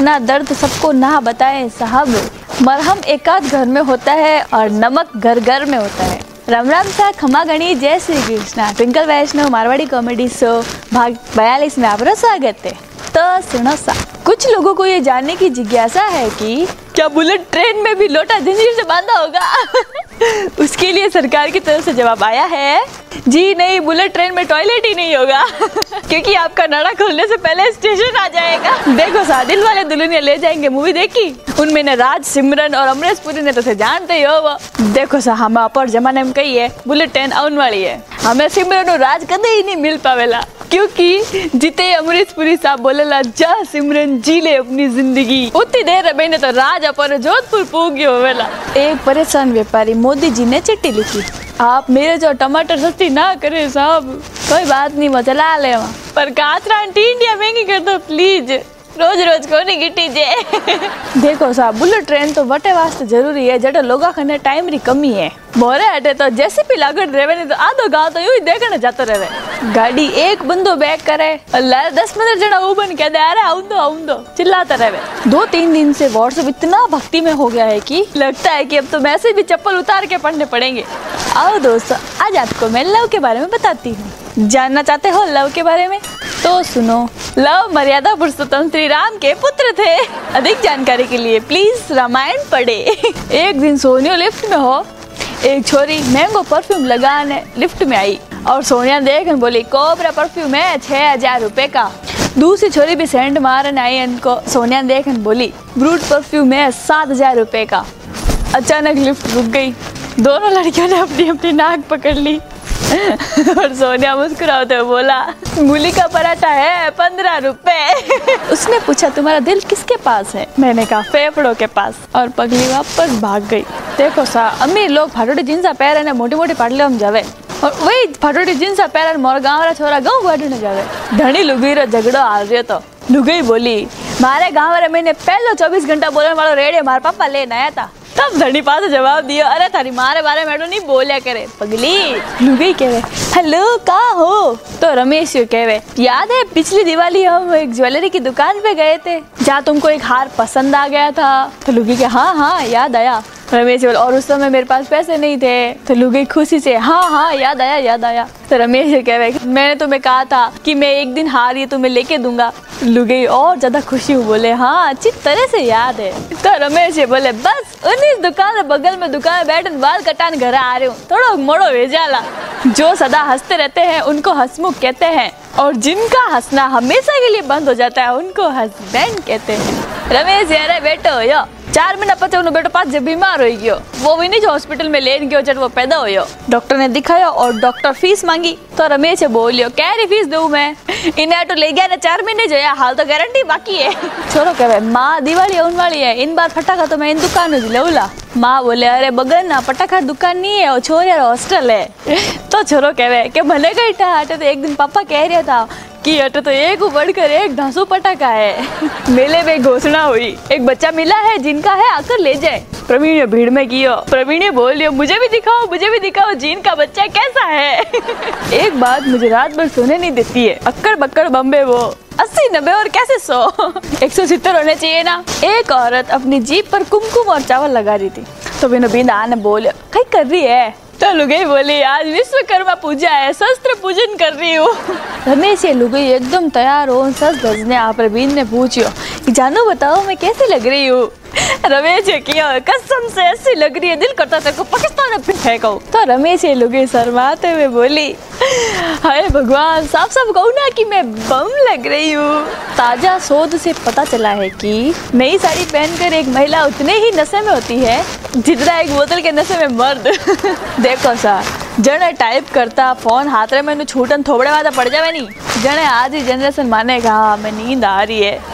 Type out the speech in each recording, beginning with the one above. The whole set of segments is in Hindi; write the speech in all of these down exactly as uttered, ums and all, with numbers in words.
अपना दर्द सबको ना बताएं साहब, मरहम एकाध घर में होता है और नमक घर घर में होता है। राम राम सा खमा गणी, जय Shri Krishna. Twinkle Vaishnav Marwari comedy show भाग बयालीस में आपका स्वागत है। तो सुनो सा, कुछ लोगों को ये जानने की जिज्ञासा है कि क्या बुलेट ट्रेन में भी लोटा जंजीर से बांधा होगा। उसके लिए सरकार की तरफ से जवाब आया है, जी नहीं, बुलेट ट्रेन में टॉयलेट ही नहीं होगा क्योंकि आपका नाड़ा खोलने से पहले स्टेशन आ जाएगा। देखो सा, दिल वाले दुल्हनिया ले जाएंगे मूवी देखी, उनमें ने राज, सिमरन और अमरीश पुरी ने तो से जानते ही हो वो। देखो सा, हम अपर जमाने में कही है बुलेट ट्रेन आने वाली है, हमें सिमरन और राज कदे ही नहीं मिल पावेला क्योंकि जीते अमरीश पुरी साहब बोलेला, जा सिमरन जी ले अपनी जिंदगी, उतनी देर में तो राज अपन जोधपुर पूग गयो होवेला। एक परेशान व्यापारी मोदी जी ने चिट्ठी लिखी, आप मेरे जो टमाटर सस्ती ना करे साहब, कोई बात नहीं मैं चला ले, पर कातरा आंटी इंडिया महंगी कर दो प्लीज, रोज रोज को नहीं गिटी जे। देखो साहब, बुलेट ट्रेन तो वटे वास्ते जरूरी है जटे लोगा खने टाइम री कमी है। मोरे हटे तो जैसे भी लागड़ रेवे नहीं तो आधो गाँव तो यूं ही देखने जाते रहे। गाड़ी एक बंदो बैक करे और दस पंद्रह जना ऊबन कह दे, अरे आऊं दो आऊं दो चिल्लाता रहे। दो तीन दिन से व्हाट्सएप इतना भक्ति में हो गया है कि लगता है कि अब तो मैसेज भी चप्पल उतार के पढ़ने पड़ेंगे। आओ दोस्तों, आज आपको मैं लव के बारे में बताती हूँ। जानना चाहते हो लव के बारे में? तो सुनो, लव मर्यादा पुरुषोत्तम श्री राम के पुत्र थे। अधिक जानकारी के लिए प्लीज रामायण पढ़े। एक दिन सोनिया लिफ्ट में हो, एक छोरी मैंगो परफ्यूम लगाने लिफ्ट में आई और सोनिया देख बोली, कोबरा परफ्यूम है छह हजार रुपए का। दूसरी छोरी भी सेंट मारने आई, इनको सोनिया देख बोली, ब्रूट परफ्यूम है सात हजार रुपए का। अचानक लिफ्ट रुक गई, दोनों लड़कियों ने अपनी अपनी नाक पकड़ ली और सोनिया मुस्कुराते हुए बोला, मूली का पराठा है पंद्रह रुपए। उसने पूछा, तुम्हारा दिल किसके पास है? मैंने कहा, फेफड़ों के पास, और पगली वापस भाग गई। देखो सा, अमीर लोग फाटोटी जींसा पहरे ने मोटी मोटी पाटलियों में जावे और वही फाटोटी जींसा पहरे मोर गाँव रा छोरा गाँव गाड़ी जावे। धनी लुगाई रो झगड़ो हाल रही तो लुगाई बोली, मारे गाँव रे मैंने पहले चौबीस घंटा बोलने वाला रेडियो मार पापा लेने आया था। तब धनी पास जवाब दिया, अरे थारी मारे बारे में नहीं बोलिया करे पगली। लुगाई कहवे, हेलो कहाँ हो? तो रमेश कहवे, याद है पिछली दिवाली हम एक ज्वेलरी की दुकान पे गए थे जहाँ तुमको एक हार पसंद आ गया था। तो लुगाई के, हाँ हाँ याद आया। रमेश बोले, और उस समय मेरे पास पैसे नहीं थे। तो लुगाई खुशी से, हाँ हाँ याद आया याद आया। तो रमेश कहवे, मैंने तुम्हें कहा था कि मैं एक दिन हार ये तुम्हें लेके दूंगा। लुगाई और ज्यादा खुशी हुई, बोले, हाँ अच्छी तरह से याद है। तो रमेश बोले, बस उन्नीस दुकान बगल में दुकान बैठ बाल कटान घर आ रहे हूँ, थोड़ा मोड़ो भेजाला। जो सदा हंसते रहते हैं उनको हंसमुख कहते हैं और जिनका हंसना हमेशा के लिए बंद हो जाता है उनको हस्बैंड कहते हैं। रमेश यार बेटो यो चार महीना पचे उन्होंने बेटो पास जब बीमार हो गयो, वो भी नहीं हॉस्पिटल में लेन गयो जब वो पैदा हो। डॉक्टर ने दिखाया और डॉक्टर फीस मांगी। तो रमेश बोलियो, क्या री फीस दूं मैं? इन्हें तो ले गया ना चार महीने जो है, हाल तो गारंटी बाकी है। छोरो कहे, माँ दिवाली आने वाली है, इन बार फटाखा तो मैं इन दुकान में लौला। माँ बोले, अरे बगन ना पटाखा दुकान नहीं है, वो छोरिया हॉस्टल है। तो छोरो कहे कि भले गई था, तो एक दिन पापा कह रहा था कि अटे तो एक बढ़कर एक ढांसू पटाखा है। मेले में घोषणा हुई, एक बच्चा मिला है जिनका है आकर ले जाए। प्रवीण ने भीड़ में कियो, प्रवीण ने बोलियो, मुझे भी दिखाओ मुझे भी दिखाओ जिनका बच्चा कैसा है। एक बात मुझे रात भर सोने नहीं देती है, अक्कड़ बक्कड़ बम्बे वो अस्सी नब्बे और कैसे सौ एक सौ सितर होने चाहिए ना। एक औरत अपनी जीप पर कुमकुम और चावल लगा रही थी। तो बिनो बिंदा ने बोले, कहीं कर रही है? तो लुगाई बोली, आज विश्वकर्मा पूजा है, शस्त्र पूजन कर रही हूँ। रमेश ये लुगाई एकदम तैयार हो सस धजने आप बीन ने पूछियो, जानू बताओ मैं कैसी लग रही हूँ? रमेश किया, कसम से ऐसी लग रही है दिल करता तेरे को पाकिस्तान में फेंको। तो रमेश ये लुगाई शर्माते हुए बोली, हाय भगवान, साफ साफ कहूँ ना कि मैं बम लग रही हूँ। ताजा शोध से पता चला है कि नई साड़ी पहनकर एक महिला उतने ही नशे में होती है जितना एक बोतल के नशे में मर्द। देखो सा, जने टाइप करता फोन हाथ में मैंने छूटन थोबड़े वाला पड़ जावे नहीं, जने आज ही जनरेशन मानेगा हाँ मैं नींद आ रही है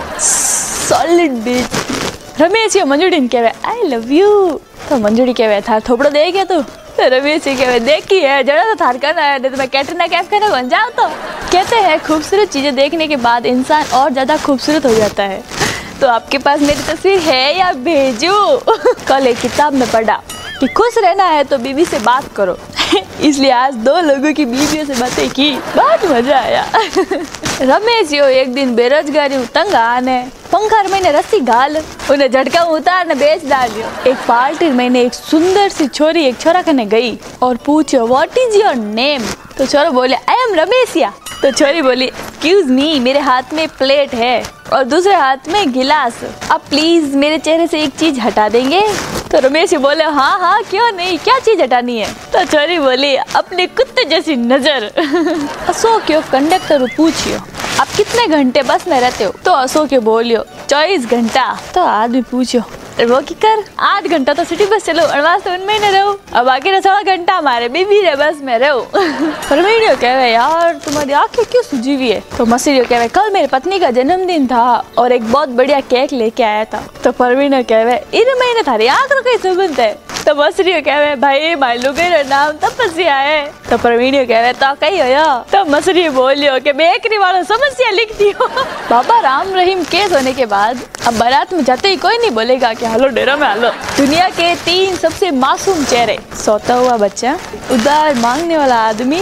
सॉलिड बीच। रमेश ये मंजूरी कहवे, आई लव यू। तो मंजूरी कहवे, थार थोपड़ो दे गया तू? तो रमेश कहवे, देखी है जरा तो थार करना है, नहीं तो मैं कैटरीना कैफ करने बन जाऊँ। तो कहते हैं खूबसूरत चीजें देखने के बाद इंसान और ज्यादा खूबसूरत हो जाता है। तो आपके पास मेरी तस्वीर है या भेजू? कल एक किताब में पढ़ा कि खुश रहना है तो बीवी से बात करो, इसलिए आज दो लोगों की बीवियों से बातें की, बहुत मजा आया। रमेश यो एक दिन बेरोजगारी तंग आने पंखा मैंने रस्सी घाल उन्हें झटका उतार ने बेच डालियो। एक पार्टी मैंने एक सुंदर सी छोरी एक छोरा कने गई और पूछो व्हाट इज योर नेम। तो छोरा बोले आई एम रमेशिया। तो छोरी बोली एक्सक्यूज मी, मेरे हाथ में प्लेट है और दूसरे हाथ में गिलास, आप प्लीज मेरे चेहरे से एक चीज हटा देंगे। तो रमेश बोले हाँ हाँ क्यों नहीं, क्या चीज हटानी है। तो छोरी बोली अपने कुत्ते जैसी नजर। अशोक क्यों कंडक्टर पूछियो आप कितने घंटे बस में रहते हो। तो अशोक बोलियो चौबीस घंटा। तो आदमी पूछो वो की कर आठ घंटा तो सिटी बस चलो अड़वास तो उनमें न रहो, अब बाकी ना सोलह घंटा हमारे बीबी रे बस में रहो। परमीनियो कहवे यार तुम्हारी आंखें क्यों सूजी हुई है। तो मसीरियो कहवे कल मेरी पत्नी का जन्मदिन था और एक बहुत बढ़िया केक लेके आया था। तो परमीनियो कहवे इन महीने थारी आंख रो कई सुगंध है। तो मसीरियो कहवे भाई मालूम के नाम तपस्या है। तो परमीनियो कहवे तो कही हो। तो मसीरियो बोलियो कि बेकरी वालों समस्या लिख दियो। बाबा राम रहीम केस होने के बाद अब बारात में जाते ही कोई नहीं बोलेगा कि हेलो डेरा में हेलो। दुनिया के तीन सबसे मासूम चेहरे, सोता हुआ बच्चा, उधार मांगने वाला आदमी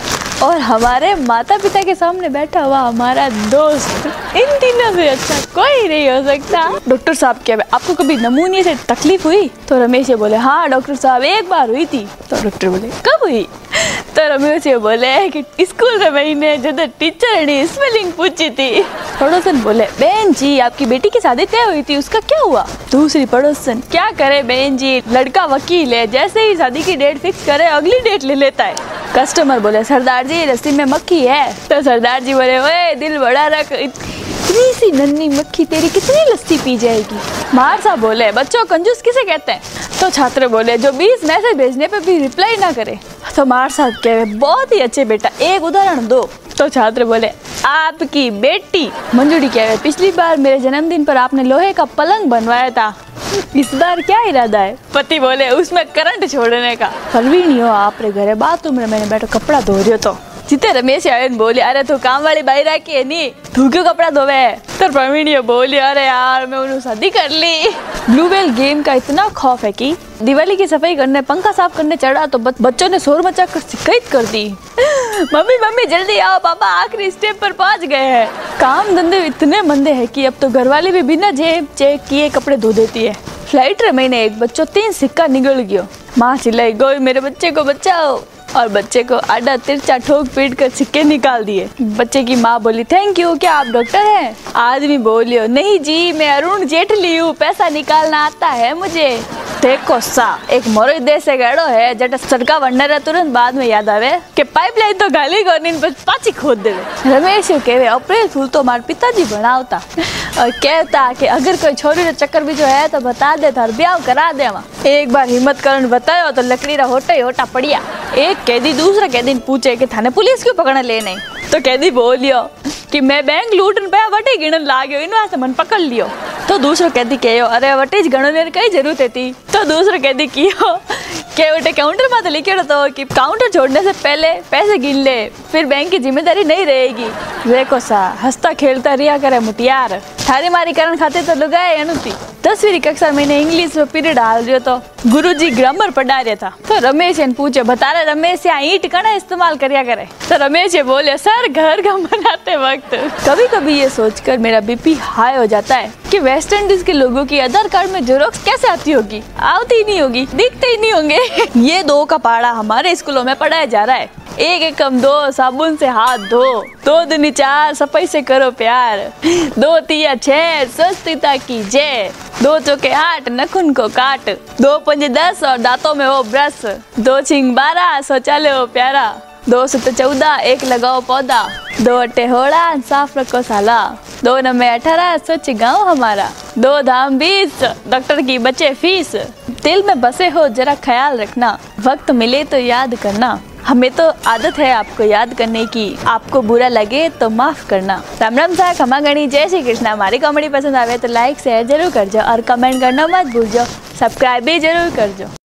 और हमारे माता पिता के सामने बैठा हुआ हमारा दोस्त, इन तीनों से अच्छा कोई नहीं हो सकता। डॉक्टर साहब क्या आपको कभी नमूनिया से तकलीफ हुई। तो रमेश ये बोले हाँ डॉक्टर साहब एक बार हुई थी। तो डॉक्टर बोले कब हुई। तो रमेश ये बोले कि स्कूल में मैंने जब टीचर ने स्पेलिंग पूछी थी। पड़ोसन बोले बहन जी आपकी बेटी की शादी तय हुई थी उसका क्या हुआ। दूसरी पड़ोसन क्या करे बहन जी लड़का वकील है, जैसे ही शादी की डेट फिक्स करे अगली डेट ले लेता है। कस्टमर बोले सरदार जी रस्सी में मक्खी है। तो सरदार जी बोले ओए दिल बड़ा रख, इतनी सी नन्ही मक्खी तेरी कितनी लस्सी पी जाएगी। मार साहब बोले बच्चों कंजूस किसे कहते हैं। तो छात्र बोले जो बीस मैसेज भेजने पे भी रिप्लाई ना करे। तो मार साहब कहे बहुत ही अच्छे बेटा एक उदाहरण दो। तो छात्र बोले आपकी बेटी। मंजूरी कहे पिछली बार मेरे जन्मदिन पर आपने लोहे का पलंग बनवाया था, इस बार क्या इरादा है। पति बोले उसमें करंट छोड़ने का। परवीन हो आप रे घरे बाथरूम में मैंने बैठो कपड़ा धो रही हो। तो जीते रमेश आयन बोले अरे तू काम वाली बाई रखी है नी तू क्यों कपड़ा धोवे। तो प्रवीण बोली अरे यार मैं उन्हें शादी कर ली। ब्लू व्हेल गेम का इतना खौफ है कि दिवाली की सफाई करने पंखा साफ करने चढ़ा तो बच्चों ने शोर मचा कर शिकायत कर दी। मम्मी मम्मी जल्दी आओ पापा आखिरी स्टेप पर पहुंच गए हैं। काम धंधे इतने मंदे हैं कि अब तो घरवाले भी बिना जेब चेक किए कपड़े धो देती है। फ्लाइट रे महीने एक बच्चों तीन सिक्का निकल गयो। माँ चिल्लाई गोई मेरे बच्चे को बचाओ और बच्चे को आडा तिरछा ठोक पीट कर सिक्के निकाल दिए। बच्चे की माँ बोली थैंक यू क्या आप डॉक्टर हैं। आदमी बोलियो नहीं जी मैं अरुण जेटली हूँ पैसा निकालना आता है मुझे। देखो सा एक मोरो देश से गड़ो है जट सड़का वंडर है तुरंत बाद में याद आवे कि पाइपलाइन तो गाली करनी पर पाची खोद देवे। रमेश कहवे अप्रैल फूल तो मार पिताजी बनावता और कहता कि अगर कोई छोरी रे चक्कर भी जो है तो बता दे थार ब्याह करा दे। एक बार हिम्मत करन बतायो तो लकड़ी रा होटा ही होटा पड़िया। एक कैदी दूसरा कैदी पूछे कि थाने पुलिस क्यों पकड़ने ले नहीं। तो कैदी बोलियो कि मैं बैंक लूटन पे वटे गिणन लाग्यो इन वास्ते मन पकड़ लियो। तो दूसरो कैदी कहो अरे वटे ज गणने कई जरूरत थी। तो दूसरो कैदी कियो के वटे काउंटर में तो लिखे तो कि काउंटर छोड़ने से पहले पैसे गिन ले फिर बैंक की जिम्मेदारी नहीं रहेगी। देखो सा हंसता खेलता रिया करे मुटियार थारी मारी करण खाते तो लुगाए अनुती। दसवीं कक्षा में इंग्लिश में पीरियड हाल रही तो गुरुजी ग्रामर पढ़ा रहा था। तो रमेश ने पूछे बता रहे रमेश यहाँ ईंट कड़ा इस्तेमाल करिया करे। तो रमेश ये बोले सर घर का बनाते वक्त कभी कभी ये सोचकर मेरा बीपी हाई हो जाता है कि वेस्ट इंडीज के लोगों की आधार कार्ड में जेरोक्स कैसे आती होगी, आती ही नहीं होगी, दिखते ही नहीं होंगे। ये दो का पाड़ा हमारे स्कूलों में पढ़ाया जा रहा है। एक एक कम दो साबुन से हाथ धो, दो दुनी चार सफाई से करो प्यार, दो तिया छह स्वच्छता कीजिए, दो चौके आठ नखुन को काट, दो पंजे दस और दांतों में वो ब्रश, दो छिंग बारह शौचालय हो प्यारा, दो सत चौदह एक लगाओ पौधा, दो अट्ठे होड़ा साफ रखो साला, दो नब्बे अठारह स्वच्छ गाँव हमारा, दो धाम बीस डॉक्टर की बचे फीस। दिल में बसे हो जरा ख्याल रखना, वक्त मिले तो याद करना। हमें तो आदत है आपको याद करने की, आपको बुरा लगे तो माफ करना। राम राम सा खमा गणी जय श्री कृष्णा। हमारी कॉमेडी पसंद आवे तो लाइक शेयर जरूर कर जाओ और कमेंट करना मत भूल जाओ, सब्सक्राइब भी जरूर कर जाओ।